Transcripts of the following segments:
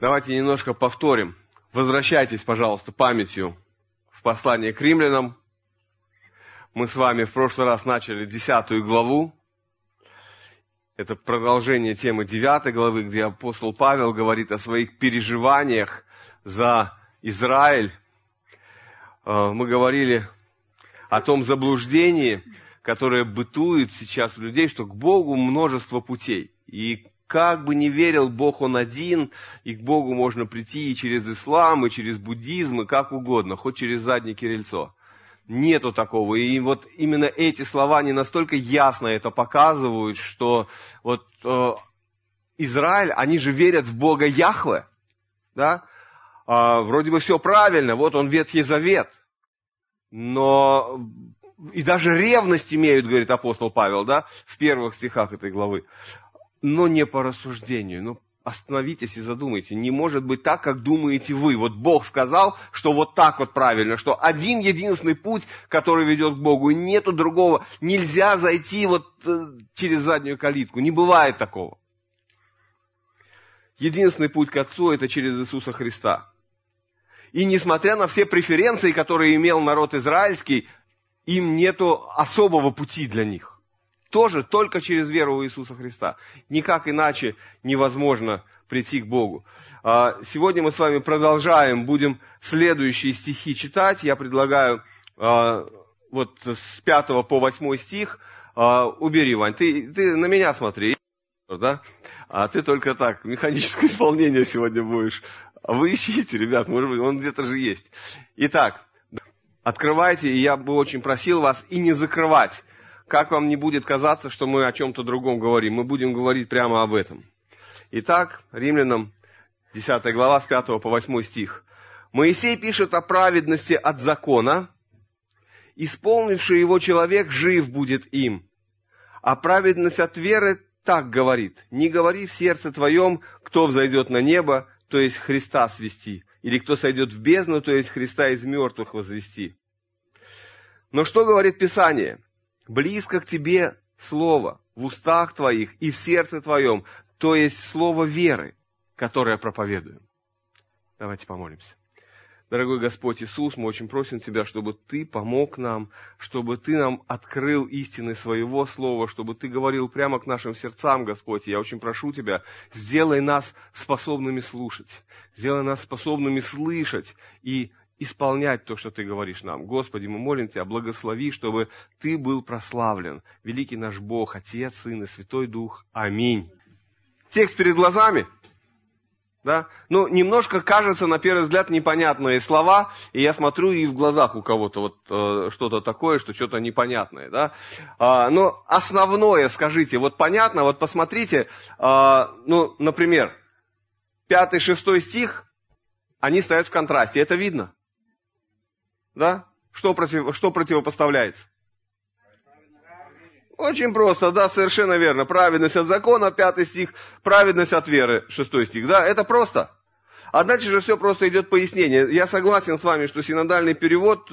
Давайте немножко повторим. Возвращайтесь, пожалуйста, памятью в послание к римлянам. Мы с вами в прошлый раз начали 10 главу. Это продолжение темы 9 главы, где апостол Павел говорит о своих переживаниях за Израиль. Мы говорили о том заблуждении, которое бытует сейчас у людей, что к Богу множество путей. И как бы ни верил Бог, Он один, и к Богу можно прийти и через ислам, и через буддизм, и как угодно, хоть через заднее крыльцо. Нету такого. И вот именно эти слова, они настолько ясно это показывают, что вот Израиль, они же верят в Бога Яхве, да? Вроде бы все правильно, вот он Ветхий Завет, но и даже ревность имеют, говорит апостол Павел, да, в первых стихах этой главы, но не по рассуждению. Ну, остановитесь и задумайте, не может быть так, как думаете вы. Вот Бог сказал, что вот так вот правильно, что один единственный путь, который ведет к Богу, и нету другого. Нельзя зайти вот через заднюю калитку, не бывает такого. Единственный путь к Отцу – это через Иисуса Христа. И несмотря на все преференции, которые имел народ израильский, им нету особого пути для них. Тоже только через веру в Иисуса Христа. Никак иначе невозможно прийти к Богу. Сегодня мы с вами продолжаем, будем следующие стихи читать. Я предлагаю вот с 5 по 8 стих. Убери, Вань, ты на меня смотри, да? А ты только так, механическое исполнение сегодня будешь. Вы ищите, ребят, может быть, он где-то же есть. Итак, открывайте, и я бы очень просил вас и не закрывать. Как вам не будет казаться, что мы о чем-то другом говорим? Мы будем говорить прямо об этом. Итак, Римлянам 10 глава с 5 по 8 стих. Моисей пишет о праведности от закона. Исполнивший его человек жив будет им. А праведность от веры так говорит. Не говори в сердце твоем, кто взойдет на небо, то есть Христа свести. Или кто сойдет в бездну, то есть Христа из мертвых возвести. Но что говорит Писание? Близко к тебе слово в устах твоих и в сердце твоем, то есть слово веры, которое проповедуем. Давайте помолимся. Дорогой Господь Иисус, мы очень просим Тебя, чтобы Ты помог нам, чтобы Ты нам открыл истины Своего Слова, чтобы Ты говорил прямо к нашим сердцам, Господь. Я очень прошу Тебя, сделай нас способными слушать, сделай нас способными слышать и исполнять то, что Ты говоришь нам. Господи, мы молим Тебя, благослови, чтобы Ты был прославлен. Великий наш Бог, Отец, Сын и Святой Дух. Аминь. Текст перед глазами. Да? Ну, немножко кажется, на первый взгляд, непонятные слова, и я смотрю, и в глазах у кого-то вот что-то такое, что что-то непонятное. Да? Но основное, скажите, вот понятно, вот посмотрите, ну, например, 5-6 стих, они стоят в контрасте, это видно? Да? Что противопоставляется? Очень просто, да, совершенно верно. Праведность от закона, 5 стих, праведность от веры, 6 стих. Да, это просто. А дальше же все просто идет пояснение. Я согласен с вами, что синодальный перевод,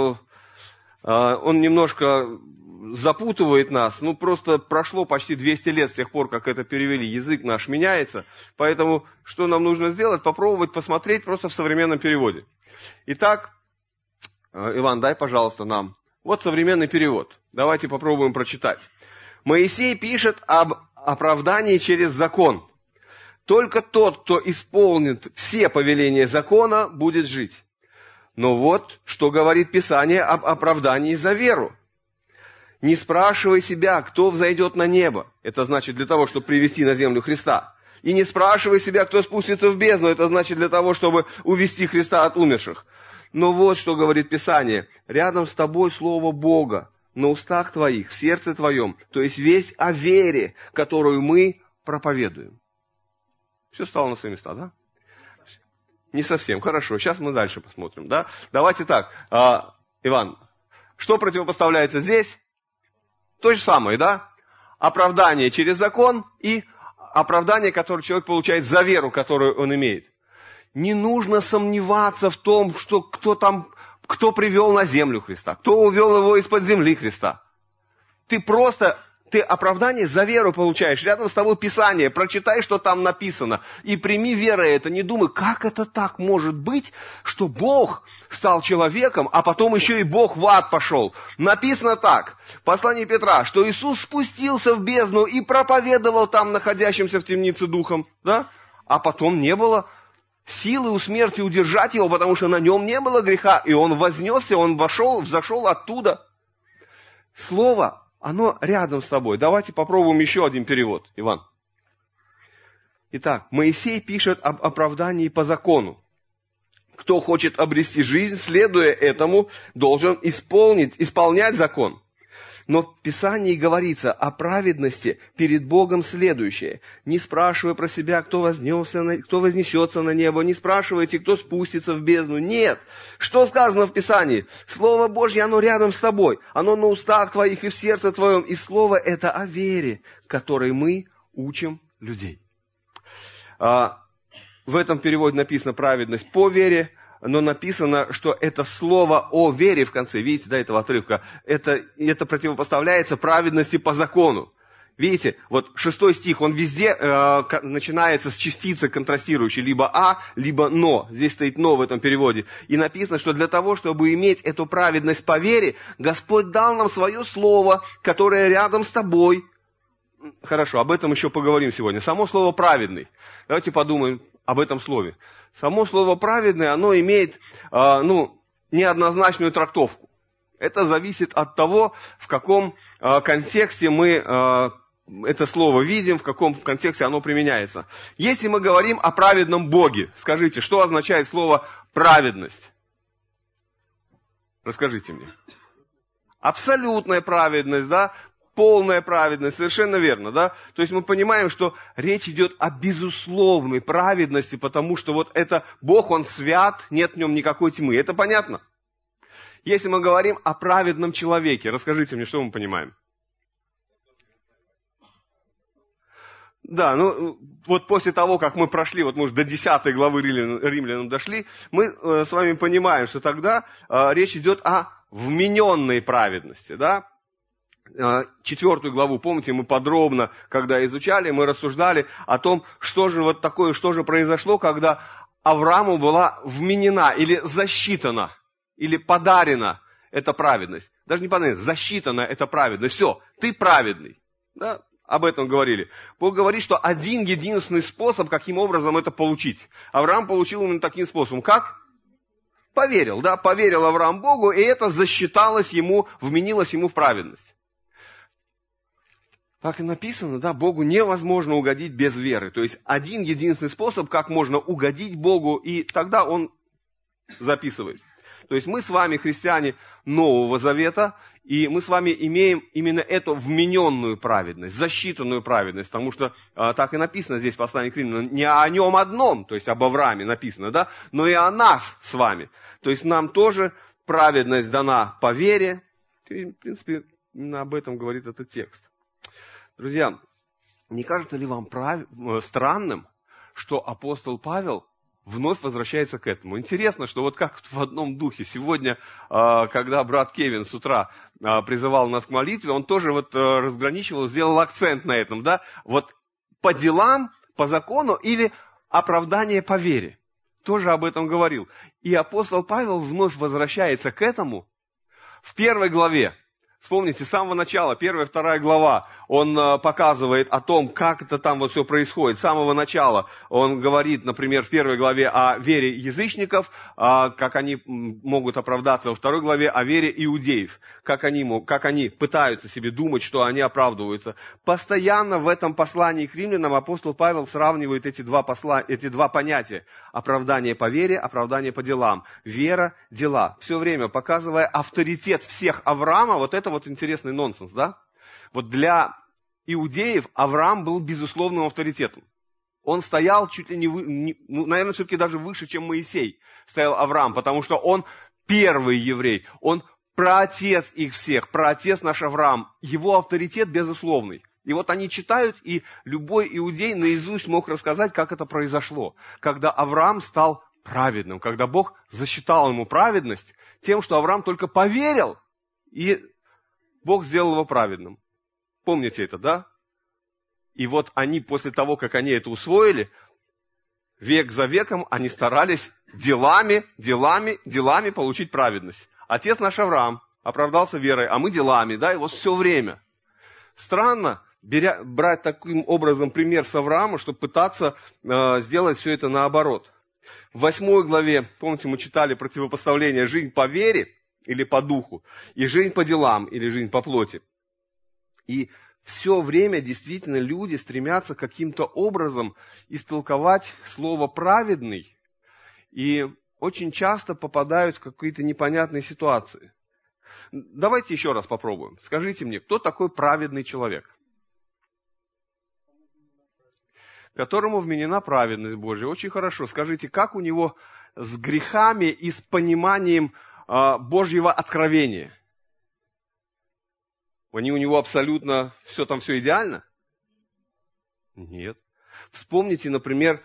он немножко запутывает нас. Ну, просто прошло почти 200 лет с тех пор, как это перевели. Язык наш меняется. Поэтому, что нам нужно сделать? Попробовать посмотреть просто в современном переводе. Итак, Иван, дай, пожалуйста, нам. Вот современный перевод. Давайте попробуем прочитать. Моисей пишет об оправдании через закон. Только тот, кто исполнит все повеления закона, будет жить. Но вот, что говорит Писание об оправдании за веру. Не спрашивай себя, кто взойдет на небо. Это значит для того, чтобы привести на землю Христа. И не спрашивай себя, кто спустится в бездну. Это значит для того, чтобы увести Христа от умерших. Но вот что говорит Писание. Рядом с тобой слово Бога, на устах твоих, в сердце твоем. То есть весть о вере, которую мы проповедуем. Все стало на свои места, да? Не совсем. Хорошо. Сейчас мы дальше посмотрим. Да? Давайте так. Иван, что противопоставляется здесь? То же самое, да? Оправдание через закон и оправдание, которое человек получает за веру, которую он имеет. Не нужно сомневаться в том, что кто привел на землю Христа, кто увел его из-под земли Христа. Ты просто Ты оправдание за веру получаешь. Рядом с тобой Писание. Прочитай, что там написано. И прими верой это. Не думай, как это так может быть, что Бог стал человеком, а потом еще и Бог в ад пошел. Написано так. В послании Петра, что Иисус спустился в бездну и проповедовал там находящимся в темнице духом. Да? А потом не было силы у смерти удержать его, потому что на нем не было греха. И он вознесся, он взошел оттуда. Слово, оно рядом с тобой. Давайте попробуем еще один перевод, Иван. Итак, Моисей пишет об оправдании по закону. Кто хочет обрести жизнь, следуя этому, должен исполнять закон. Но в Писании говорится о праведности перед Богом следующее. Не спрашивая про себя, кто вознесется на небо, не спрашивайте, кто спустится в бездну. Нет. Что сказано в Писании? Слово Божье, оно рядом с тобой. Оно на устах твоих и в сердце твоем. И Слово это о вере, которой мы учим людей. В этом переводе написано праведность по вере, но написано, что это слово о вере в конце, видите, да, этого отрывка, это противопоставляется праведности по закону. Видите, вот 6 стих, он везде начинается с частицы контрастирующей, либо «а», либо «но». Здесь стоит «но» в этом переводе. И написано, что для того, чтобы иметь эту праведность по вере, Господь дал нам свое слово, которое рядом с тобой. Хорошо, об этом еще поговорим сегодня. Само слово «праведный». Давайте подумаем об этом слове. Само слово «праведный», оно имеет, неоднозначную трактовку. Это зависит от того, в каком контексте мы это слово видим, в каком контексте оно применяется. Если мы говорим о праведном Боге, скажите, что означает слово «праведность»? Расскажите мне. Абсолютная праведность, да? Полная праведность, совершенно верно, да? То есть мы понимаем, что речь идет о безусловной праведности, потому что вот это Бог, Он свят, нет в нем никакой тьмы. Это понятно? Если мы говорим о праведном человеке, расскажите мне, что мы понимаем? Да, вот после того, как мы прошли, вот мы уже до 10 главы Римлянам дошли, мы с вами понимаем, что тогда речь идет о вмененной праведности, да? 4 главу, помните, мы подробно, когда изучали, мы рассуждали о том, что же вот такое, что же произошло, когда Аврааму была вменена или засчитана, или подарена эта праведность. Даже не подарена, засчитана эта праведность. Все, ты праведный. Да? Об этом говорили. Бог говорит, что один единственный способ, каким образом это получить. Авраам получил именно таким способом. Как? Поверил, да, поверил Авраам Богу, и это засчиталось ему, вменилось ему в праведность. Как и написано, да, Богу невозможно угодить без веры. То есть один единственный способ, как можно угодить Богу, и тогда Он записывает. То есть мы с вами христиане Нового Завета, и мы с вами имеем именно эту вмененную праведность, засчитанную праведность, потому что так и написано здесь в послании к Римлянам, не о нем одном, то есть об Аврааме написано, да, но и о нас с вами. То есть нам тоже праведность дана по вере. И, в принципе, именно об этом говорит этот текст. Друзья, не кажется ли вам странным, что апостол Павел вновь возвращается к этому? Интересно, что вот как в одном духе. Сегодня, когда брат Кевин с утра призывал нас к молитве, он тоже вот разграничивал, сделал акцент на этом, да? Вот по делам, по закону или оправдание по вере. Тоже об этом говорил. И апостол Павел вновь возвращается к этому в 1 главе. Вспомните, с самого начала, 1-2 глава, он показывает о том, как это там вот все происходит. С самого начала он говорит, например, в 1 главе о вере язычников, как они могут оправдаться, во 2 главе о вере иудеев, как они пытаются себе думать, что они оправдываются. Постоянно в этом послании к римлянам апостол Павел сравнивает эти два понятия. Оправдание по вере, оправдание по делам. Вера, дела. Все время показывая авторитет всех Авраама, вот это вот интересный нонсенс, да? Вот для иудеев Авраам был безусловным авторитетом. Он стоял чуть ли наверное, все-таки даже выше, чем Моисей стоял Авраам, потому что он первый еврей, он праотец их всех, праотец наш Авраам. Его авторитет безусловный. И вот они читают, и любой иудей наизусть мог рассказать, как это произошло. Когда Авраам стал праведным, когда Бог засчитал ему праведность тем, что Авраам только поверил, и Бог сделал его праведным. Помните это, да? И вот они после того, как они это усвоили, век за веком они старались делами получить праведность. Отец наш Авраам оправдался верой, а мы делами, да, и вот все время. Странно брать таким образом пример с Авраама, чтобы пытаться сделать все это наоборот. В 8 главе, помните, мы читали противопоставление жизнь по вере или по духу, и жизнь по делам или жизнь по плоти. И все время действительно люди стремятся каким-то образом истолковать слово «праведный», и очень часто попадают в какие-то непонятные ситуации. Давайте еще раз попробуем. Скажите мне, кто такой праведный человек? Которому вменена праведность Божья. Очень хорошо. Скажите, как у него с грехами и с пониманием Божьего откровения? Они у него абсолютно все идеально? Нет. Вспомните, например,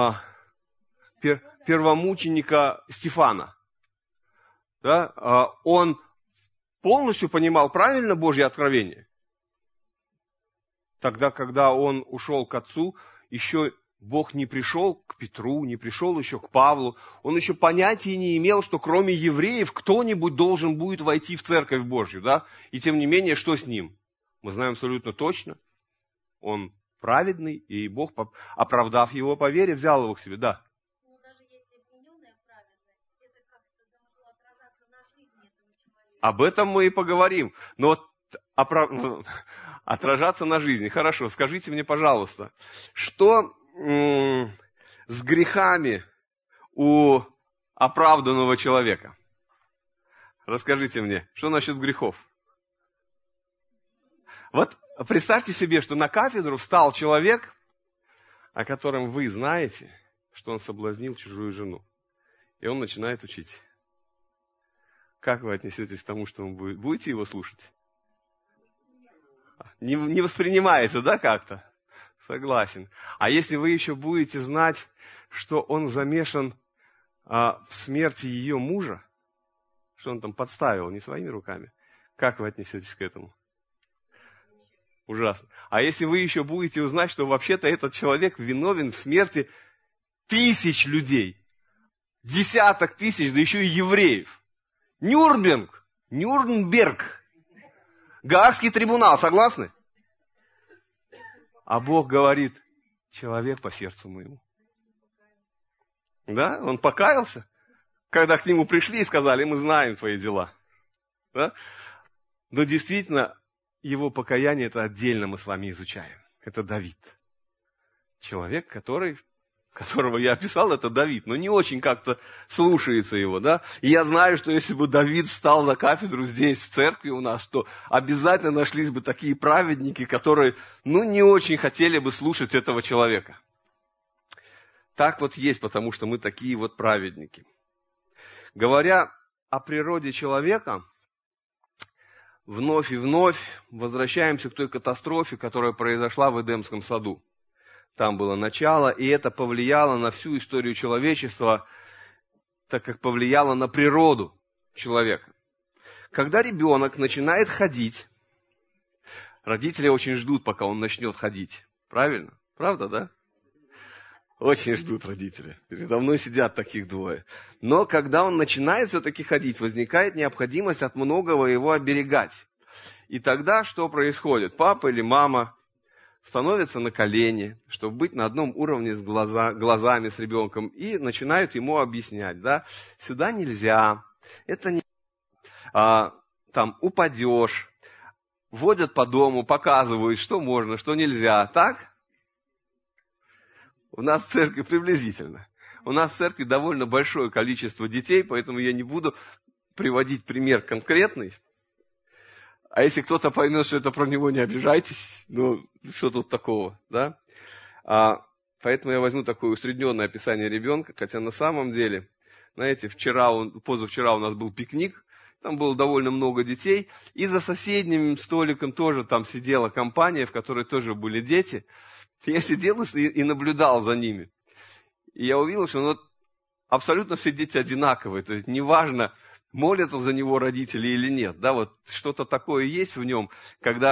первомученика Стефана. Да? Он полностью понимал правильно Божье откровение. Тогда, когда он ушел к отцу, еще Бог не пришел к Петру, не пришел еще к Павлу. Он еще понятия не имел, что кроме евреев кто-нибудь должен будет войти в Церковь Божью. Да? И тем не менее, что с ним? Мы знаем абсолютно точно. Он праведный, и Бог, оправдав его по вере, взял его к себе. Да. Но даже если вмененная праведность, это как-то должно отражаться на жизни этого человека. Об этом мы и поговорим. Но отражаться на жизни. Хорошо, скажите мне, пожалуйста, что с грехами у оправданного человека? Расскажите мне, что насчет грехов? Вот представьте себе, что на кафедру встал человек, о котором вы знаете, что он соблазнил чужую жену. И он начинает учить. Как вы отнесетесь к тому, что он будет? Будете его слушать? Не воспринимаете, да, как-то? Согласен. А если вы еще будете знать, что он замешан в смерти ее мужа, что он там подставил не своими руками, как вы отнесетесь к этому? Ужасно. А если вы еще будете узнать, что вообще-то этот человек виновен в смерти тысяч людей, десяток тысяч, да еще и евреев. Нюрнберг, Гаагский трибунал, согласны? А Бог говорит, человек по сердцу моему. Да, он покаялся, когда к нему пришли и сказали, мы знаем твои дела. Да? Но действительно, его покаяние, это отдельно мы с вами изучаем. Это Давид. Человек, которого я описал, это Давид, но не очень как-то слушается его, да. И я знаю, что если бы Давид встал за кафедру здесь, в церкви у нас, то обязательно нашлись бы такие праведники, которые, не очень хотели бы слушать этого человека. Так вот есть, потому что мы такие вот праведники. Говоря о природе человека, вновь и вновь возвращаемся к той катастрофе, которая произошла в Эдемском саду. Там было начало, и это повлияло на всю историю человечества, так как повлияло на природу человека. Когда ребенок начинает ходить, родители очень ждут, пока он начнет ходить. Правильно? Правда, да? Очень ждут родители. Передо мной сидят таких двое. Но когда он начинает все-таки ходить, возникает необходимость от многого его оберегать. И тогда что происходит? Папа или мама становятся на колени, чтобы быть на одном уровне с глазами с ребенком, и начинают ему объяснять, да, сюда нельзя, это не там упадешь, водят по дому, показывают, что можно, что нельзя, так? У нас в церкви приблизительно. У нас в церкви довольно большое количество детей, поэтому я не буду приводить пример конкретный. А если кто-то поймет, что это про него, не обижайтесь. Что тут такого, да? Поэтому я возьму такое усредненное описание ребенка, хотя на самом деле, знаете, позавчера у нас был пикник, там было довольно много детей, и за соседним столиком тоже там сидела компания, в которой тоже были дети. Я сидел и наблюдал за ними. И я увидел, что абсолютно все дети одинаковые, то есть неважно, молятся за него родители или нет. Да, вот что-то такое есть в нем, когда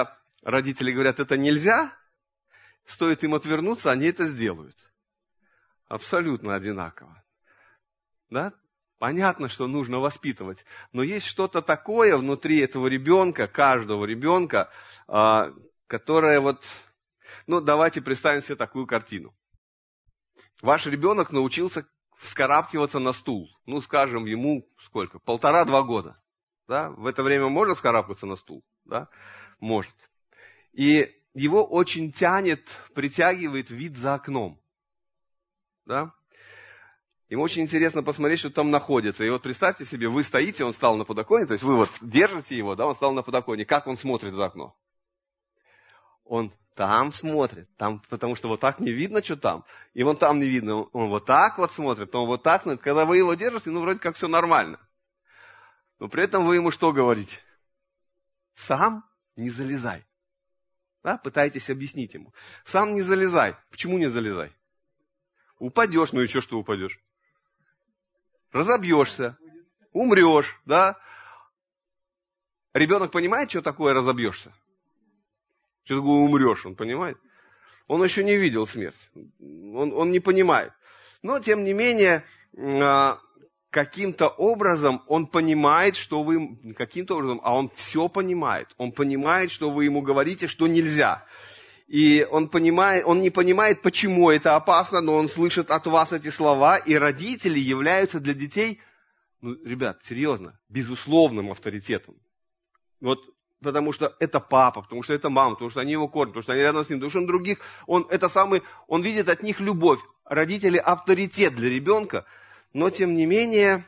родители говорят, это нельзя, стоит им отвернуться, они это сделают. Абсолютно одинаково. Да? Понятно, что нужно воспитывать, но есть что-то такое внутри этого ребенка, каждого ребенка, которое вот... Ну, давайте представим себе такую картину. Ваш ребенок научился вскарабкиваться на стул. Ну, скажем, ему сколько? 1,5-2 года. Да? В это время можно вскарабкаться на стул? Да? Может. И его очень тянет, притягивает вид за окном. Да? Ему очень интересно посмотреть, что там находится. И вот представьте себе, вы стоите, он стал на подоконнике, то есть вы вот держите его, да, он стал на подоконнике. Как он смотрит за окно? Он там смотрит, там, потому что вот так не видно, что там. И вон там не видно, он вот так вот смотрит, он вот так смотрит. Когда вы его держите, ну, вроде как все нормально. Но при этом вы ему что говорите? Сам не залезай. Да, пытаетесь объяснить ему. Сам не залезай. Почему не залезай? Упадешь, ну и что упадешь? Разобьешься, умрешь, да? Ребенок понимает, что такое разобьешься? Что такое умрешь, он понимает? Он еще не видел смерть, он не понимает. Но, тем не менее, каким-то образом он понимает, что вы... Каким-то образом, а он все понимает. Он понимает, что вы ему говорите, что нельзя. И он не понимает, почему это опасно, но он слышит от вас эти слова, и родители являются для детей, ну, ребят, серьезно, безусловным авторитетом. Вот, потому что это папа, потому что это мама, потому что они его кормят, потому что они рядом с ним, потому что он других, он видит от них любовь. Родители авторитет для ребенка, но тем не менее,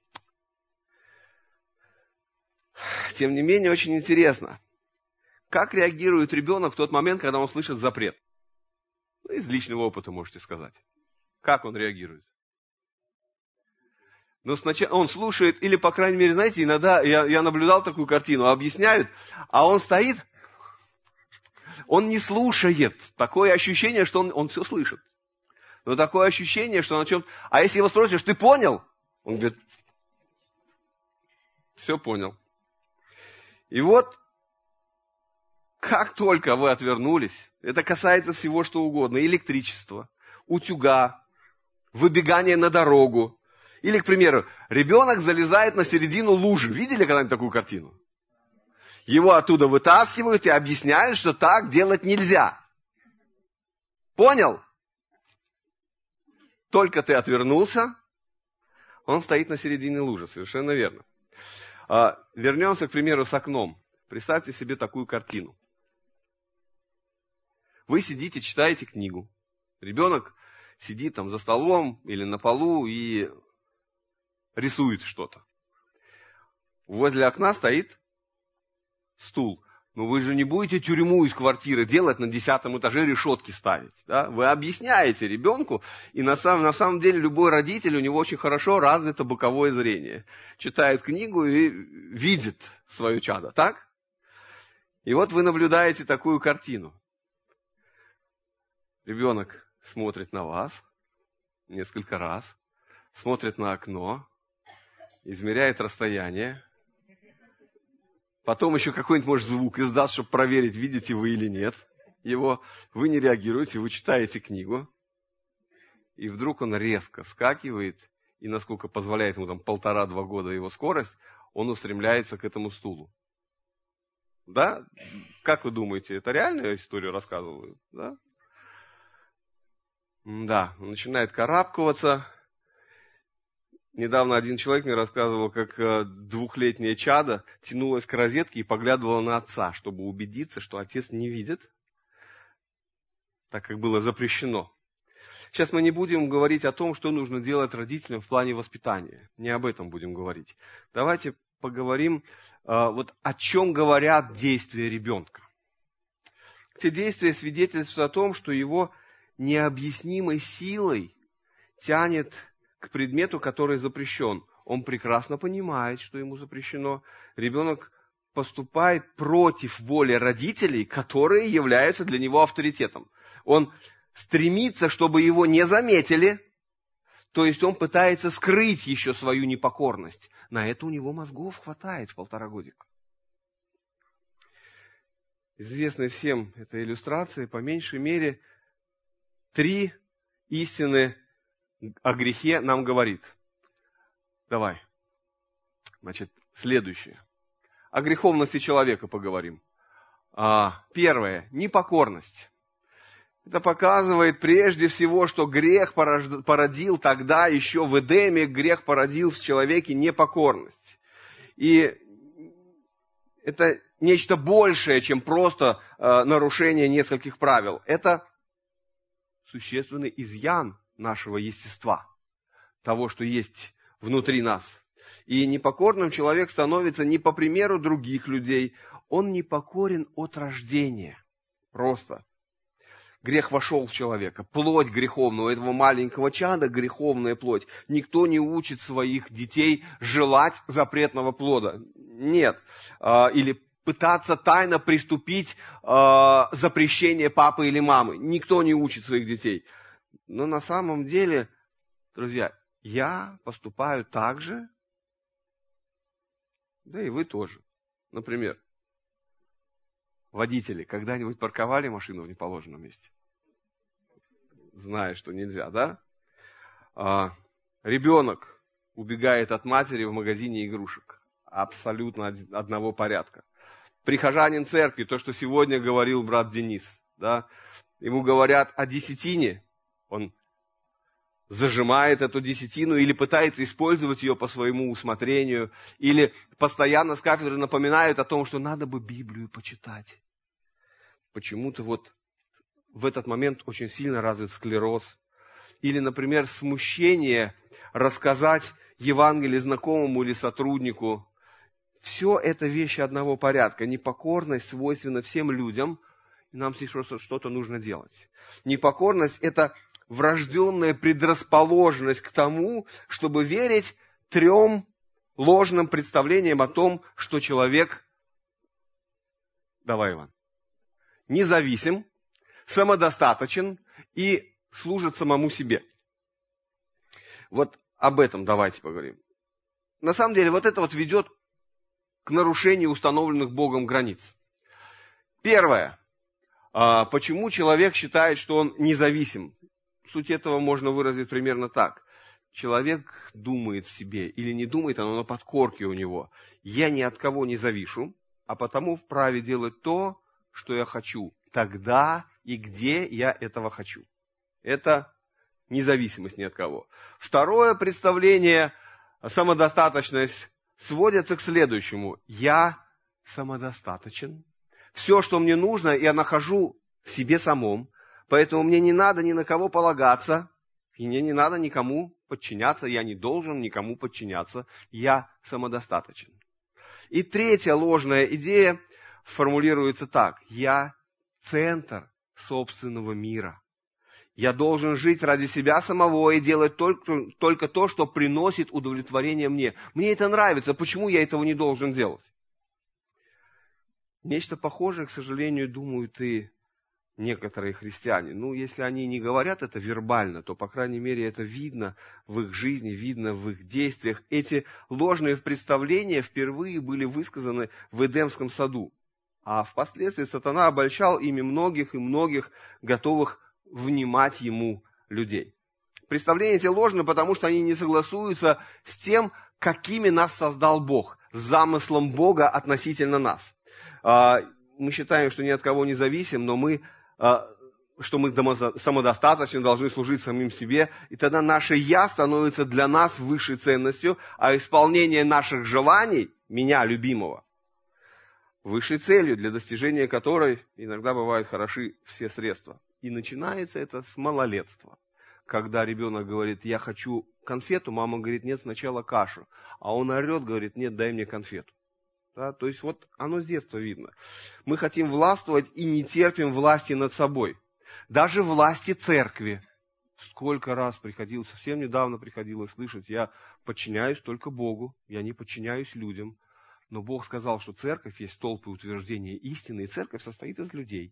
очень интересно. Как реагирует ребенок в тот момент, когда он слышит запрет? Ну, из личного опыта можете сказать. Как он реагирует? Но сначала он слушает, или, по крайней мере, знаете, иногда я наблюдал такую картину, объясняют, а он стоит, он не слушает. Такое ощущение, что он все слышит. Но такое ощущение, что он о чем-то... А если его спросишь, ты понял? Он говорит, все понял. И вот, как только вы отвернулись, это касается всего, что угодно, электричества, утюга, выбегания на дорогу. Или, к примеру, ребенок залезает на середину лужи. Видели когда-нибудь такую картину? Его оттуда вытаскивают и объясняют, что так делать нельзя. Понял? Только ты отвернулся, он стоит на середине лужи. Совершенно верно. Вернемся, к примеру, с окном. Представьте себе такую картину. Вы сидите, читаете книгу. Ребенок сидит там за столом или на полу и рисует что-то. Возле окна стоит стул. Но вы же не будете тюрьму из квартиры делать, на 10-м этаже решетки ставить. Да? Вы объясняете ребенку, и на самом деле любой родитель, у него очень хорошо развито боковое зрение. Читает книгу и видит свое чадо, так? И вот вы наблюдаете такую картину. Ребенок смотрит на вас несколько раз, смотрит на окно, измеряет расстояние, потом еще какой-нибудь, может, звук издаст, чтобы проверить, видите вы или нет его. Вы не реагируете, вы читаете книгу, и вдруг он резко вскакивает, и насколько позволяет ему там 1,5-2 года его скорость, он устремляется к этому стулу. Да? Как вы думаете, это реальную историю рассказываю? Да? Да, он начинает карабкиваться. Недавно один человек мне рассказывал, как 2-летнее чадо тянулось к розетке и поглядывало на отца, чтобы убедиться, что отец не видит, так как было запрещено. Сейчас мы не будем говорить о том, что нужно делать родителям в плане воспитания. Не об этом будем говорить. Давайте поговорим, вот о чем говорят действия ребенка. Эти действия свидетельствуют о том, что его необъяснимой силой тянет к предмету, который запрещен. Он прекрасно понимает, что ему запрещено. Ребенок поступает против воли родителей, которые являются для него авторитетом. Он стремится, чтобы его не заметили, то есть он пытается скрыть еще свою непокорность. На это у него мозгов хватает в 1,5 годика. известной всем этой иллюстрации, по меньшей мере, 3 истины о грехе нам говорит. Давай. Значит, следующее. О греховности человека поговорим. Первое. Непокорность. Это показывает прежде всего, что грех породил тогда еще в Эдеме, грех породил в человеке непокорность. И это нечто большее, чем просто нарушение нескольких правил. Это существенный изъян нашего естества, того, что есть внутри нас. И непокорным человек становится не по примеру других людей, он непокорен от рождения. Просто. Грех вошел в человека, плоть греховная, у этого маленького чада греховная плоть. Никто не учит своих детей желать запретного плода. Нет. Или пытаться тайно приступить запрещение папы или мамы. Никто не учит своих детей. Но на самом деле, друзья, я поступаю так же, да и вы тоже. Например, водители когда-нибудь парковали машину в неположенном месте? Зная, что нельзя, да? Ребенок убегает от матери в магазине игрушек. Абсолютно одного порядка. Прихожанин церкви, то, что сегодня говорил брат Денис, да? Ему говорят о десятине, он зажимает эту десятину или пытается использовать ее по своему усмотрению, или постоянно с кафедры напоминают о том, что надо бы Библию почитать. Почему-то вот в этот момент очень сильно развит склероз. Или, например, смущение рассказать Евангелие знакомому или сотруднику. Все это вещи одного порядка. Непокорность свойственна всем людям, и нам здесь просто что-то нужно делать. Непокорность – это врожденная предрасположенность к тому, чтобы верить 3 ложным представлениям о том, что человек, давай, Иван, независим, самодостаточен и служит самому себе. Вот об этом давайте поговорим. На самом деле, вот это вот ведет к нарушению установленных Богом границ. Первое. Почему человек считает, что он независим? Суть этого можно выразить примерно так. Человек думает в себе, или не думает, оно на подкорке у него. Я ни от кого не завишу, а потому вправе делать то, что я хочу, тогда и где я этого хочу. Это независимость ни от кого. Второе представление, самодостаточность, сводится к следующему. Я самодостаточен. Все, что мне нужно, я нахожу в себе самом. Поэтому мне не надо ни на кого полагаться, и мне не надо никому подчиняться, я не должен никому подчиняться, я самодостаточен. И третья ложная идея формулируется так. Я центр собственного мира. Я должен жить ради себя самого и делать только то, что приносит удовлетворение мне. Мне это нравится, почему я этого не должен делать? Нечто похожее, к сожалению, думают и некоторые христиане. Ну, если они не говорят это вербально, то, по крайней мере, это видно в их жизни, видно в их действиях. Эти ложные представления впервые были высказаны в Эдемском саду. А впоследствии сатана обольщал ими многих и многих готовых внимать ему людей. Представления эти ложны, потому что они не согласуются с тем, какими нас создал Бог, с замыслом Бога относительно нас. Мы считаем, что ни от кого не зависим, но что мы самодостаточно должны служить самим себе, и тогда наше «я» становится для нас высшей ценностью, а исполнение наших желаний, меня, любимого, высшей целью, для достижения которой иногда бывают хороши все средства. И начинается это с малолетства. Когда ребенок говорит, я хочу конфету, мама говорит, нет, сначала кашу. А он орет, говорит, нет, дай мне конфету. Да? То есть вот оно с детства видно. Мы хотим властвовать и не терпим власти над собой. Даже власти церкви. Сколько раз приходилось, совсем недавно приходилось слышать, я подчиняюсь только Богу, я не подчиняюсь людям. Но Бог сказал, что церковь есть столб и утверждение истины, и церковь состоит из людей.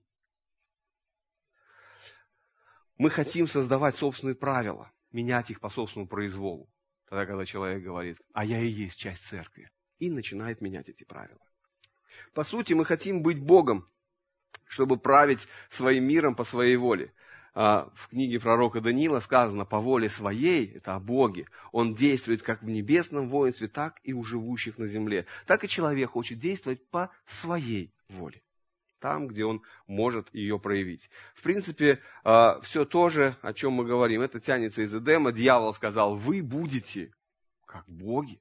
Мы хотим создавать собственные правила, менять их по собственному произволу. Тогда, когда человек говорит, а я и есть часть церкви, и начинает менять эти правила. По сути, мы хотим быть Богом, чтобы править своим миром по своей воле. В книге пророка Даниила сказано: по воле своей, это о Боге, он действует как в небесном воинстве, так и у живущих на земле. Так и человек хочет действовать по своей воле, там, где он может ее проявить. В принципе, все то же, о чем мы говорим, это тянется из Эдема. Дьявол сказал: вы будете как боги.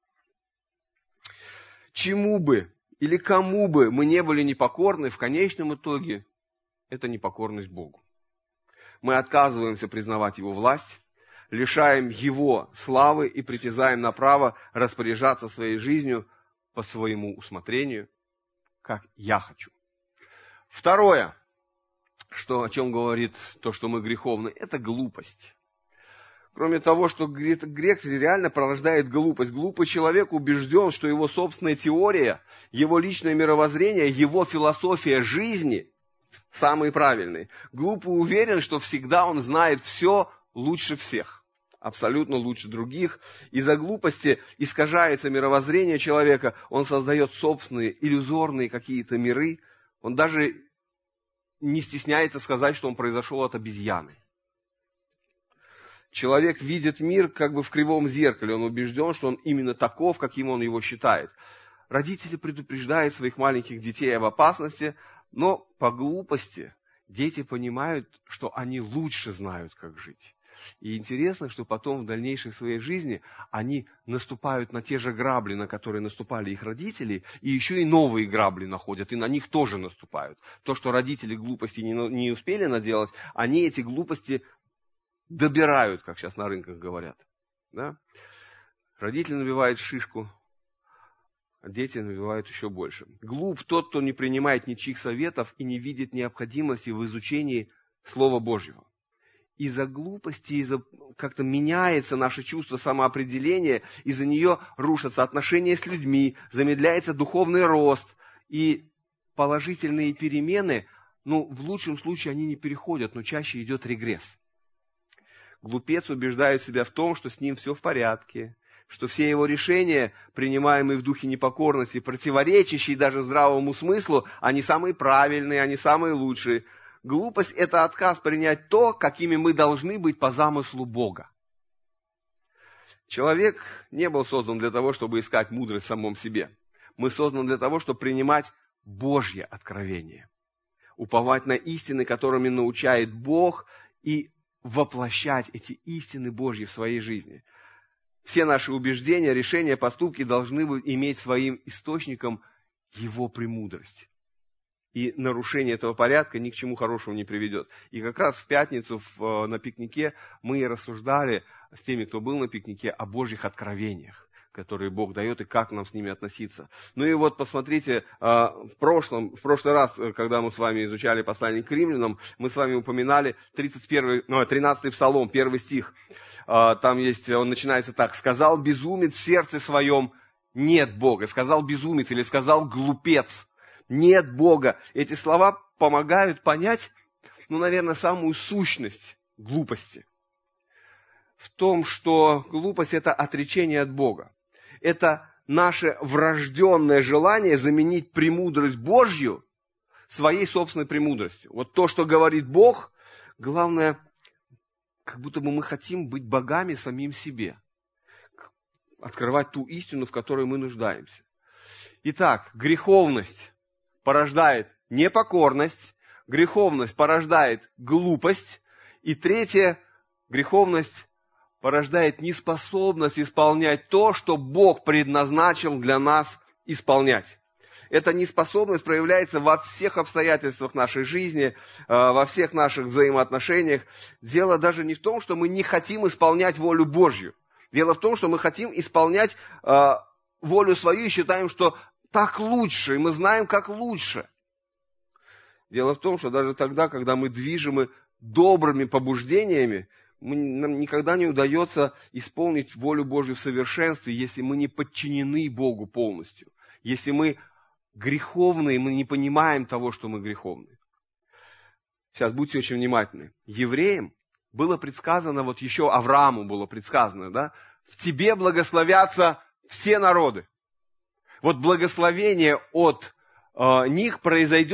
Чему бы или кому бы мы не были непокорны, в конечном итоге это непокорность Богу. Мы отказываемся признавать Его власть, лишаем Его славы и притязаем на право распоряжаться своей жизнью по своему усмотрению, как я хочу. Второе, о чем говорит то, что мы греховны, это глупость. Кроме того, что грех реально порождает глупость. Глупый человек убежден, что его собственная теория, его личное мировоззрение, его философия жизни самые правильные. Глупый уверен, что всегда он знает все лучше всех, абсолютно лучше других. Из-за глупости искажается мировоззрение человека, он создает собственные иллюзорные какие-то миры. Он даже не стесняется сказать, что он произошел от обезьяны. Человек видит мир как бы в кривом зеркале, он убежден, что он именно таков, каким он его считает. Родители предупреждают своих маленьких детей об опасности, но по глупости дети понимают, что они лучше знают, как жить. И интересно, что потом в дальнейшей своей жизни они наступают на те же грабли, на которые наступали их родители, и еще и новые грабли находят, и на них тоже наступают. То, что родители глупости не успели наделать, они эти глупости добирают, как сейчас на рынках говорят. Да? Родители набивают шишку, а дети набивают еще больше. Глуп тот, кто не принимает ничьих советов и не видит необходимости в изучении Слова Божьего. Из-за глупости, как-то меняется наше чувство самоопределения, из-за нее рушатся отношения с людьми, замедляется духовный рост, и положительные перемены, в лучшем случае они не переходят, но чаще идет регресс. Глупец убеждает себя в том, что с ним все в порядке, что все его решения, принимаемые в духе непокорности, противоречащие даже здравому смыслу, они самые правильные, они самые лучшие. Глупость – это отказ принять то, какими мы должны быть по замыслу Бога. Человек не был создан для того, чтобы искать мудрость в самом себе. Мы созданы для того, чтобы принимать Божье откровение, уповать на истины, которыми научает Бог, и воплощать эти истины Божьи в своей жизни. Все наши убеждения, решения, поступки должны иметь своим источником Его премудрость. И нарушение этого порядка ни к чему хорошему не приведет. И как раз в пятницу на пикнике мы рассуждали с теми, кто был на пикнике, о Божьих откровениях, которые Бог дает, и как нам с ними относиться. И вот посмотрите, в прошлый раз, когда мы с вами изучали послание к римлянам, мы с вами упоминали 13-й псалом, 1 стих. Там есть, он начинается так: «Сказал безумец в сердце своем, нет Бога». Сказал безумец или сказал глупец, нет Бога. Эти слова помогают понять, наверное, самую сущность глупости. В том, что глупость – это отречение от Бога. Это наше врожденное желание заменить премудрость Божью своей собственной премудростью. Вот то, что говорит Бог, главное, как будто бы мы хотим быть богами самим себе. Открывать ту истину, в которой мы нуждаемся. Итак, греховность порождает непокорность, греховность порождает глупость, и третье, греховность порождает неспособность исполнять то, что Бог предназначил для нас исполнять. Эта неспособность проявляется во всех обстоятельствах нашей жизни, во всех наших взаимоотношениях. Дело даже не в том, что мы не хотим исполнять волю Божью. Дело в том, что мы хотим исполнять волю свою и считаем, что так лучше, и мы знаем, как лучше. Дело в том, что даже тогда, когда мы движимы добрыми побуждениями, нам никогда не удается исполнить волю Божью в совершенстве, если мы не подчинены Богу полностью. Если мы греховны, и мы не понимаем того, что мы греховны. Сейчас будьте очень внимательны. Евреям было предсказано, вот еще Аврааму было предсказано, да? В тебе благословятся все народы. Вот благословение от них произойдет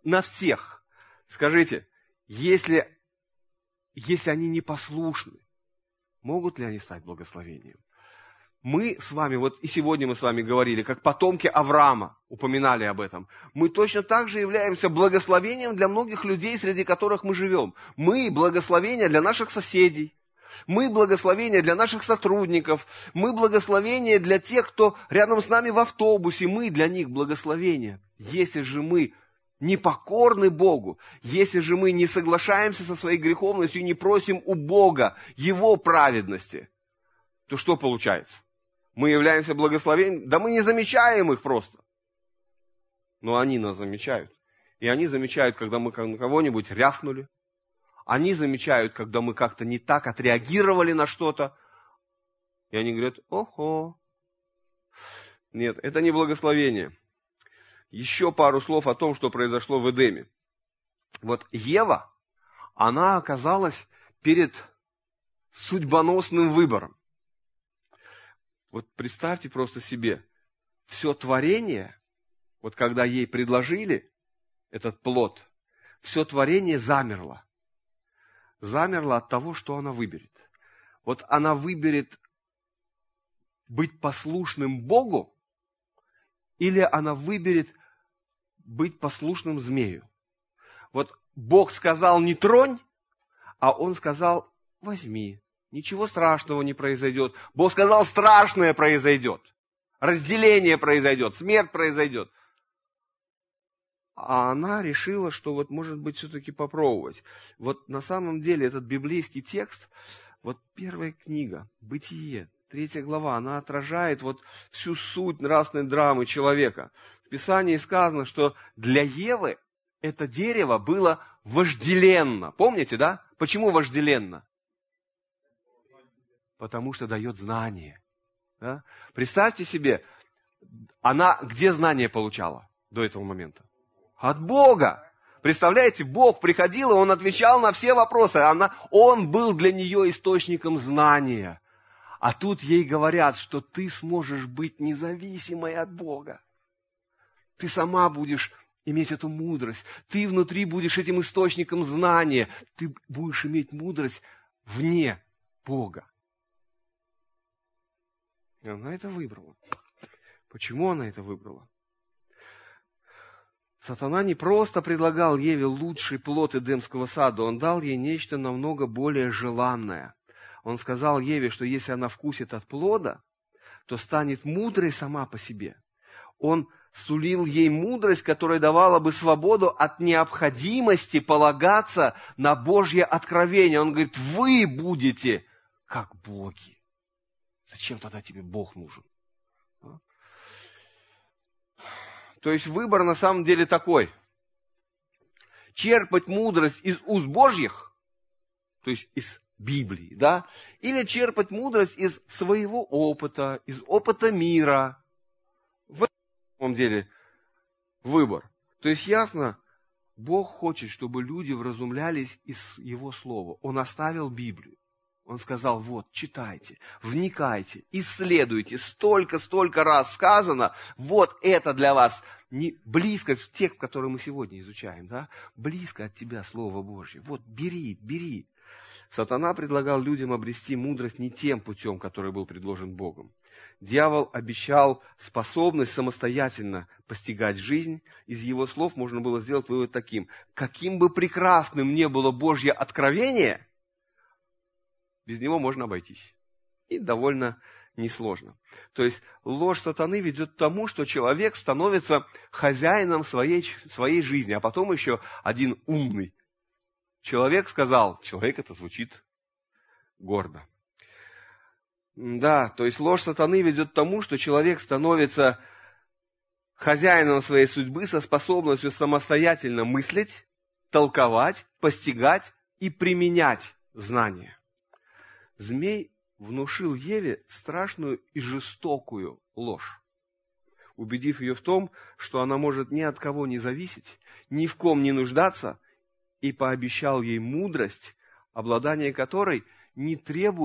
на всех. Скажите, если они непослушны, могут ли они стать благословением? Мы с вами, вот и сегодня мы с вами говорили, как потомки Авраама, упоминали об этом. Мы точно так же являемся благословением для многих людей, среди которых мы живем. Мы благословение для наших соседей. Мы благословение для наших сотрудников. Мы благословение для тех, кто рядом с нами в автобусе. Мы для них благословение. Если же мы непокорны Богу, если же мы не соглашаемся со своей греховностью и не просим у Бога Его праведности, то что получается? Мы являемся благословением, да мы не замечаем их просто. Но они нас замечают. И они замечают, когда мы на кого-нибудь рявкнули. Они замечают, когда мы как-то не так отреагировали на что-то. И они говорят: ого. Нет, это не благословение. Еще пару слов о том, что произошло в Эдеме. Вот Ева, она оказалась перед судьбоносным выбором. Вот представьте просто себе, все творение, вот когда ей предложили этот плод, все творение замерло. Замерло от того, что она выберет. Вот она выберет быть послушным Богу, или она выберет быть послушным змею. Вот Бог сказал: не тронь, а он сказал: возьми. Ничего страшного не произойдет. Бог сказал: страшное произойдет. Разделение произойдет, смерть произойдет. А она решила, что вот может быть все-таки попробовать. Вот на самом деле этот библейский текст, вот первая книга, Бытие, 3 глава, она отражает вот всю суть нравственной драмы человека. В Писании сказано, что для Евы это дерево было вожделенно. Помните, да? Почему вожделенно? Потому что дает знание. Да? Представьте себе, она где знание получала до этого момента? От Бога. Представляете, Бог приходил, и Он отвечал на все вопросы. Он был для нее источником знания. А тут ей говорят, что ты сможешь быть независимой от Бога. Ты сама будешь иметь эту мудрость. Ты внутри будешь этим источником знания. Ты будешь иметь мудрость вне Бога. И она это выбрала. Почему она это выбрала? Сатана не просто предлагал Еве лучший плод Эдемского сада, он дал ей нечто намного более желанное. Он сказал Еве, что если она вкусит от плода, то станет мудрой сама по себе. Он сулил ей мудрость, которая давала бы свободу от необходимости полагаться на Божье откровение. Он говорит: вы будете как боги. Зачем тогда тебе Бог нужен? То есть выбор на самом деле такой. Черпать мудрость из уст Божьих, то есть из Библии, да, или черпать мудрость из своего опыта, из опыта мира. В самом деле выбор. То есть ясно, Бог хочет, чтобы люди вразумлялись из Его Слова. Он оставил Библию. Он сказал: вот, читайте, вникайте, исследуйте. Столько раз сказано, вот это для вас не близко, текст, который мы сегодня изучаем, да, близко от тебя Слово Божье. Вот, бери. Сатана предлагал людям обрести мудрость не тем путем, который был предложен Богом. Дьявол обещал способность самостоятельно постигать жизнь. Из его слов можно было сделать вывод таким: каким бы прекрасным ни было Божье откровение, без него можно обойтись. И довольно несложно. То есть ложь сатаны ведет к тому, что человек становится хозяином своей жизни. А потом еще один умный человек сказал, человек это звучит гордо. Да, то есть ложь сатаны ведет к тому, что человек становится хозяином своей судьбы со способностью самостоятельно мыслить, толковать, постигать и применять знания. Змей внушил Еве страшную и жестокую ложь, убедив ее в том, что она может ни от кого не зависеть, ни в ком не нуждаться, и пообещал ей мудрость, обладание которой не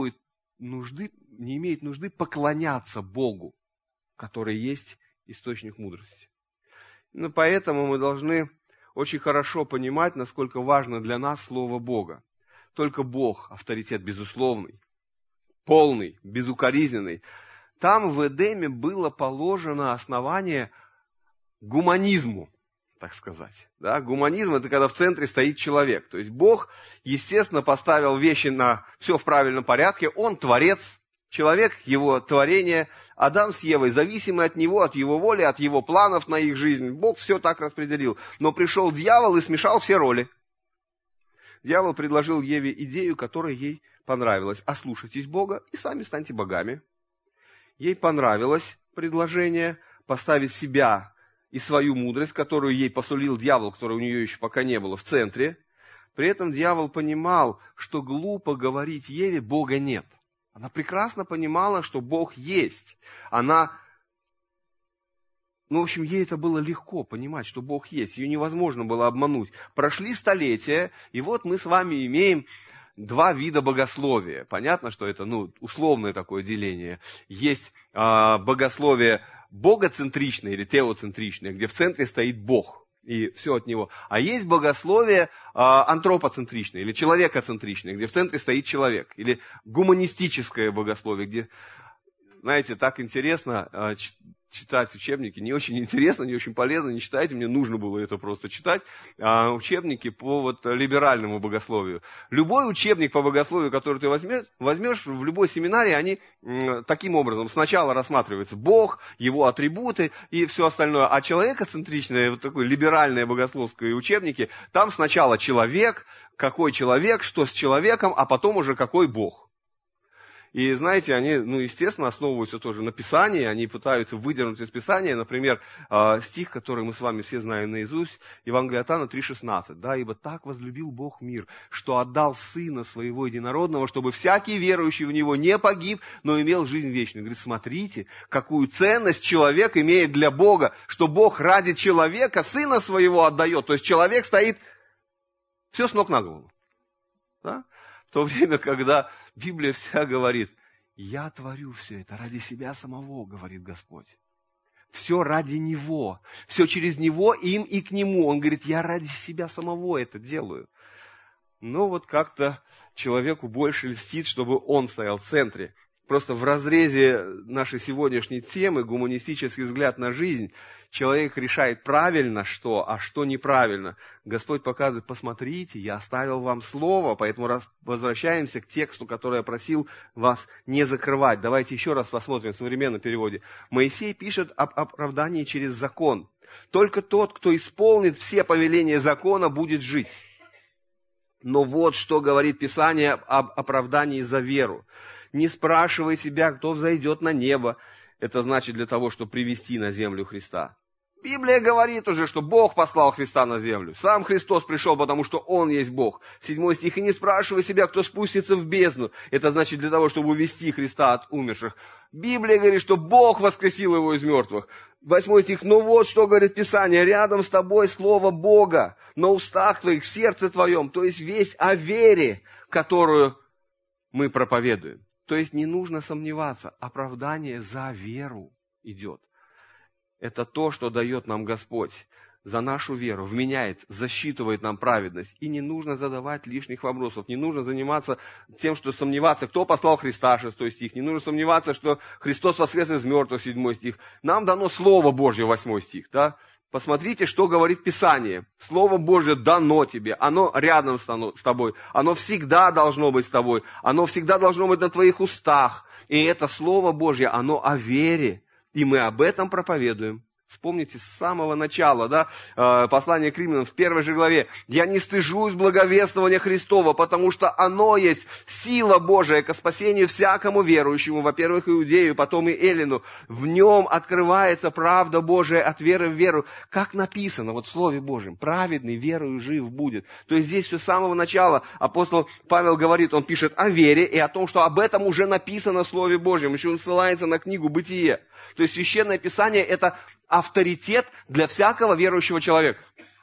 имеет нужды поклоняться Богу, который есть источник мудрости. Но поэтому мы должны очень хорошо понимать, насколько важно для нас Слово Бога. Только Бог авторитет безусловный, полный, безукоризненный. Там в Эдеме было положено основание гуманизму, так сказать. Да? Гуманизм – это когда в центре стоит человек. То есть Бог, естественно, поставил вещи на все в правильном порядке. Он творец, человек – его творение. Адам с Евой зависимы от него, от его воли, от его планов на их жизнь. Бог все так распределил. Но пришел дьявол и смешал все роли. Дьявол предложил Еве идею, которая ей понравилась. Ослушайтесь Бога и сами станьте богами. Ей понравилось предложение поставить себя и свою мудрость, которую ей посулил дьявол, которой у нее еще пока не было, в центре. При этом дьявол понимал, что глупо говорить Еве «Бога нет». Она прекрасно понимала, что Бог есть. В общем, ей это было легко понимать, что Бог есть. Ее невозможно было обмануть. Прошли столетия, и вот мы с вами имеем два вида богословия. Понятно, что это условное такое деление. Есть богословие богоцентричное или теоцентричное, где в центре стоит Бог и все от Него. А есть богословие антропоцентричное или человекоцентричное, где в центре стоит человек. Или гуманистическое богословие, где, знаете, так интересно читать учебники. Не очень интересно, не очень полезно, не читайте, мне нужно было это просто читать. Учебники по либеральному богословию. Любой учебник по богословию, который ты возьмешь в любой семинаре, они таким образом сначала рассматривается Бог, его атрибуты и все остальное. А человекоцентричные, такое либеральное богословское учебники, там сначала человек, какой человек, что с человеком, а потом уже какой Бог. И знаете, они, естественно, основываются тоже на Писании, они пытаются выдернуть из Писания, например, стих, который мы с вами все знаем наизусть, Евангелие от Иоанна 3,16. Да, «Ибо так возлюбил Бог мир, что отдал Сына Своего Единородного, чтобы всякий верующий в Него не погиб, но имел жизнь вечную». Говорит, смотрите, какую ценность человек имеет для Бога, что Бог ради человека Сына Своего отдает. То есть человек стоит все с ног на голову. Да? В то время, когда Библия вся говорит, я творю все это ради себя самого, говорит Господь. Все ради Него, все через Него, им и к Нему. Он говорит, я ради себя самого это делаю. Но вот как-то человеку больше льстит, чтобы он стоял в центре. Просто в разрезе нашей сегодняшней темы, гуманистический взгляд на жизнь, человек решает правильно что, а что неправильно. Господь показывает, посмотрите, я оставил вам слово, поэтому возвращаемся к тексту, который я просил вас не закрывать. Давайте еще раз посмотрим в современном переводе. Моисей пишет об оправдании через закон. Только тот, кто исполнит все повеления закона, будет жить. Но вот что говорит Писание об оправдании за веру. Не спрашивай себя, кто взойдет на небо. Это значит для того, чтобы привести на землю Христа. Библия говорит уже, что Бог послал Христа на землю. Сам Христос пришел, потому что Он есть Бог. 7 стих. И не спрашивай себя, кто спустится в бездну. Это значит для того, чтобы увести Христа от умерших. Библия говорит, что Бог воскресил Его из мертвых. 8 стих. Но вот что говорит Писание. Рядом с тобой слово Бога, на устах твоих, в сердце твоем. То есть весть о вере, которую мы проповедуем. То есть не нужно сомневаться, оправдание за веру идет. Это то, что дает нам Господь за нашу веру, вменяет, засчитывает нам праведность. И не нужно задавать лишних вопросов, не нужно заниматься тем, что сомневаться, кто послал Христа, 6 стих. Не нужно сомневаться, что Христос воскрес из мертвых, 7 стих. Нам дано Слово Божье, 8 стих. Да? Посмотрите, что говорит Писание. Слово Божье дано тебе, оно рядом с тобой, оно всегда должно быть с тобой, оно всегда должно быть на твоих устах. И это Слово Божье, оно о вере, и мы об этом проповедуем. Вспомните с самого начала, да, послание к Римлянам в 1 же главе. «Я не стыжусь благовествования Христова, потому что оно есть сила Божия ко спасению всякому верующему, во-первых, иудею, потом и эллину. В нем открывается правда Божия от веры в веру». Как написано вот в Слове Божьем, праведный верою жив будет. То есть здесь все с самого начала апостол Павел говорит, он пишет о вере и о том, что об этом уже написано в Слове Божьем. Еще он ссылается на книгу «Бытие». То есть Священное Писание – это авторитет для всякого верующего человека.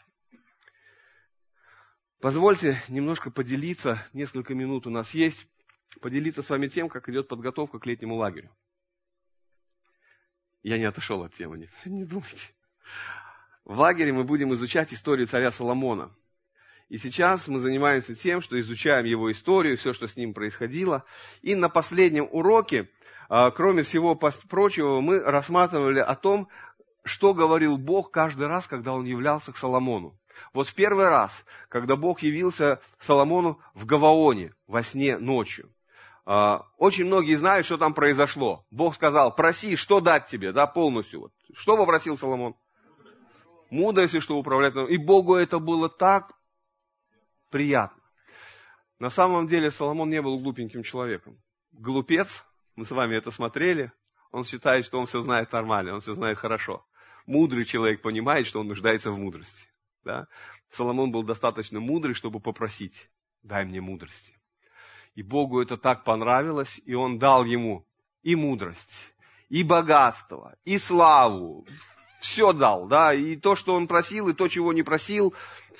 Позвольте немножко поделиться, несколько минут у нас есть, поделиться с вами тем, как идет подготовка к летнему лагерю. Я не отошел от темы, не думайте. В лагере мы будем изучать историю царя Соломона. И сейчас мы занимаемся тем, что изучаем его историю, все, что с ним происходило. И на последнем уроке, кроме всего прочего, мы рассматривали о том, что говорил Бог каждый раз, когда он являлся к Соломону. Вот в первый раз, когда Бог явился Соломону в Гаваоне, во сне ночью. Очень многие знают, что там произошло. Бог сказал: проси, что дать тебе, да, полностью. Вот. Что попросил Соломон? Мудрости, чтобы управлять. И Богу это было так приятно. На самом деле Соломон не был глупеньким человеком. Глупец, мы с вами это смотрели, он считает, что он все знает нормально, он все знает хорошо. Мудрый человек понимает, что он нуждается в мудрости. Да? Соломон был достаточно мудрый, чтобы попросить: дай мне мудрости. И Богу это так понравилось, и он дал ему и мудрость, и богатство, и славу. Все дал, да, и то, что он просил, и то, чего не просил.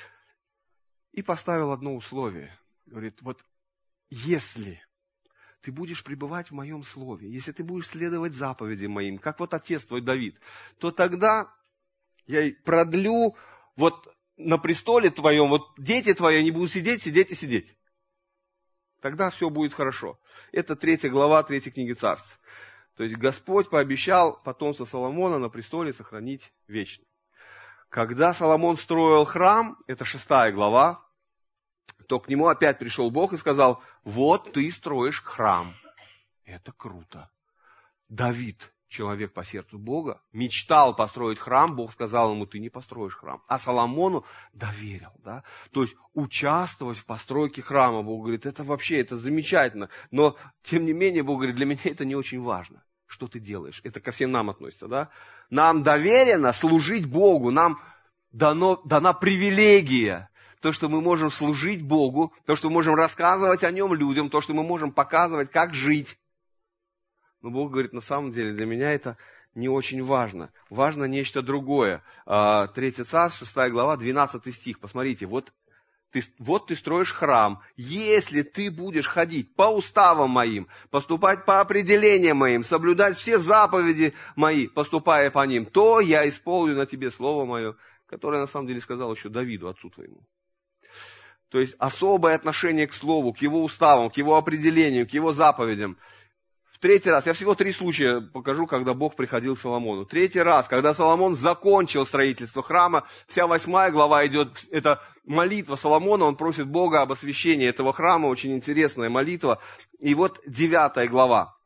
И поставил одно условие. Говорит: вот если ты будешь пребывать в моем слове, если ты будешь следовать заповедям моим, как вот отец твой Давид, то тогда я продлю вот на престоле твоем, вот дети твои, они будут сидеть, сидеть и сидеть. Тогда все будет хорошо. Это 3 глава 3 книги Царств. То есть Господь пообещал потомство Соломона на престоле сохранить вечно. Когда Соломон строил храм, это 6 глава, то к нему опять пришел Бог и сказал: вот ты строишь храм. Это круто. Давид, человек по сердцу Бога, мечтал построить храм, Бог сказал ему: ты не построишь храм. А Соломону доверил. Да? То есть участвовать в постройке храма, Бог говорит, это вообще, это замечательно. Но, тем не менее, Бог говорит, для меня это не очень важно, что ты делаешь. Это ко всем нам относится. Да? Нам доверено служить Богу, нам дана привилегия. То, что мы можем служить Богу, то, что мы можем рассказывать о Нем людям, то, что мы можем показывать, как жить. Но Бог говорит, на самом деле для меня это не очень важно. Важно нечто другое. 3 Царств, 6 глава, 12 стих. Посмотрите, вот ты строишь храм. Если ты будешь ходить по уставам моим, поступать по определениям моим, соблюдать все заповеди мои, поступая по ним, то я исполню на тебе слово мое, которое на самом деле сказал еще Давиду, отцу твоему. То есть особое отношение к слову, к его уставам, к его определению, к его заповедям. В 3 раз, я всего 3 случая покажу, когда Бог приходил к Соломону. 3 раз, когда Соломон закончил строительство храма, вся 8 глава идет, это молитва Соломона, он просит Бога об освящении этого храма, очень интересная молитва. И вот 9 глава,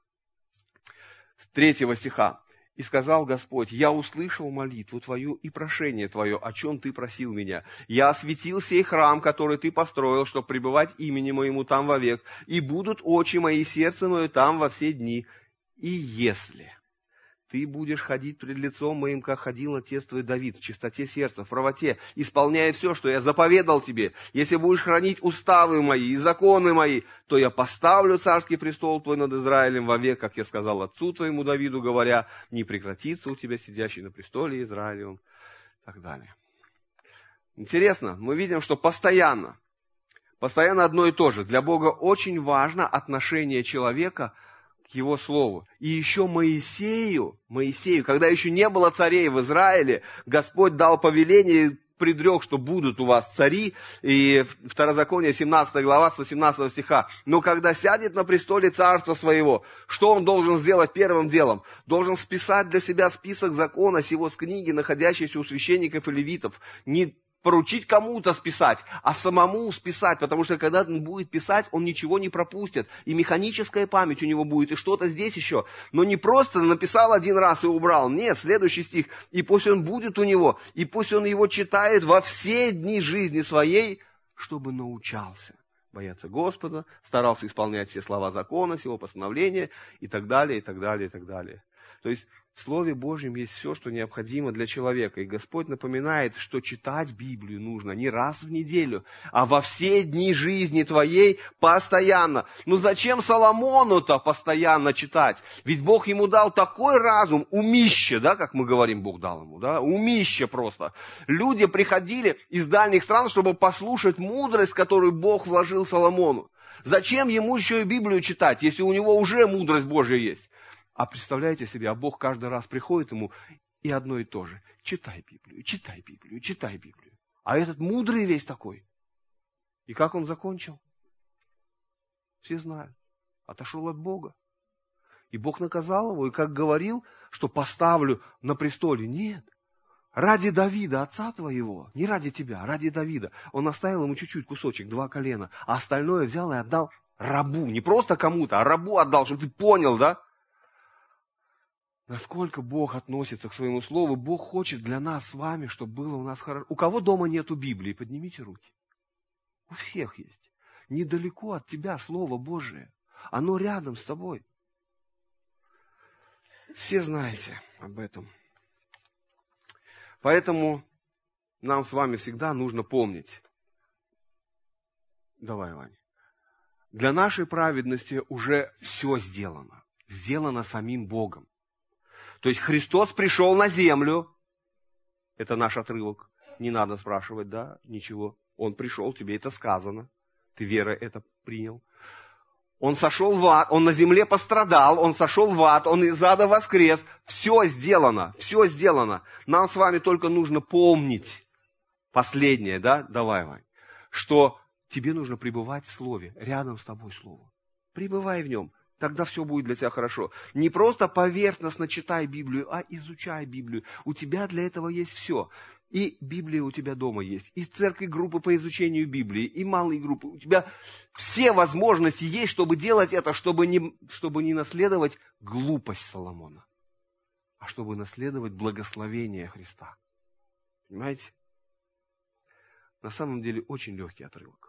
3 стиха. И сказал Господь: я услышал молитву твою и прошение твое, о чем ты просил меня. Я осветил сей храм, который ты построил, чтобы пребывать имени моему там вовек, и будут очи мои и сердце мое там во все дни. И если ты будешь ходить пред лицом моим, как ходил отец твой Давид, в чистоте сердца, в правоте, исполняя все, что я заповедал тебе, если будешь хранить уставы мои и законы мои, то я поставлю царский престол твой над Израилем вовек, как я сказал отцу твоему Давиду, говоря, не прекратится у тебя сидящий на престоле Израилевом, и так далее. Интересно, мы видим, что постоянно одно и то же. Для Бога очень важно отношение человека к Его Слову. И еще Моисею, когда еще не было царей в Израиле, Господь дал повеление, предрек, что будут у вас цари, и Второзаконие, 17 глава, с 18 стиха. Но когда сядет на престоле царства своего, что он должен сделать первым делом? Должен списать для себя список закона сего с книги, находящейся у священников и левитов. Не поручить кому-то списать, а самому списать, потому что когда он будет писать, он ничего не пропустит, и механическая память у него будет, и что-то здесь еще. Но не просто написал один раз и убрал. Нет, следующий стих. И пусть он будет у него, и пусть он его читает во все дни жизни своей, чтобы научался бояться Господа, старался исполнять все слова закона, всего постановления, и так далее, и так далее, и так далее. То есть в Слове Божьем есть все, что необходимо для человека. И Господь напоминает, что читать Библию нужно не раз в неделю, а во все дни жизни твоей постоянно. Ну зачем Соломону-то постоянно читать? Ведь Бог ему дал такой разум, умище, да, как мы говорим, Бог дал ему, да, умище просто. Люди приходили из дальних стран, чтобы послушать мудрость, которую Бог вложил Соломону. Зачем ему еще и Библию читать, если у него уже мудрость Божья есть? А представляете себе, а Бог каждый раз приходит ему И одно и то же. Читай Библию, читай Библию, читай Библию. А этот мудрый весь такой. И как он закончил? Все знают. Отошел от Бога. И Бог наказал его, и как говорил, что поставлю на престоле. Нет. Ради Давида, отца твоего, не ради тебя, а ради Давида. Он оставил ему чуть-чуть, кусочек, 2 колена, а остальное взял и отдал рабу. Не просто кому-то, а рабу отдал, чтобы ты понял, да? Насколько Бог относится к своему слову. Бог хочет для нас с вами, чтобы было у нас хорошо. У кого дома нету Библии, поднимите руки. У всех есть. Недалеко от тебя Слово Божие. Оно рядом с тобой. Все знаете об этом. Поэтому нам с вами всегда нужно помнить. Давай, Ваня. Для нашей праведности уже все сделано. Сделано самим Богом. То есть Христос пришел на землю. Это наш отрывок. Не надо спрашивать, да, ничего. Он пришел, тебе это сказано. Ты верой это принял. Он сошел в ад, он на земле пострадал, он сошел в ад, он из ада воскрес. Все сделано, все сделано. Нам с вами только нужно помнить последнее, да, давай, Вань, что тебе нужно пребывать в Слове, рядом с тобой Слово. Пребывай в нем, тогда все будет для тебя хорошо. Не просто поверхностно читай Библию, а изучай Библию. У тебя для этого есть все. И Библия у тебя дома есть, и в церкви группы по изучению Библии, и малые группы. У тебя все возможности есть, чтобы делать это, чтобы не наследовать глупость Соломона, а чтобы наследовать благословение Христа. Понимаете? На самом деле очень легкий отрывок.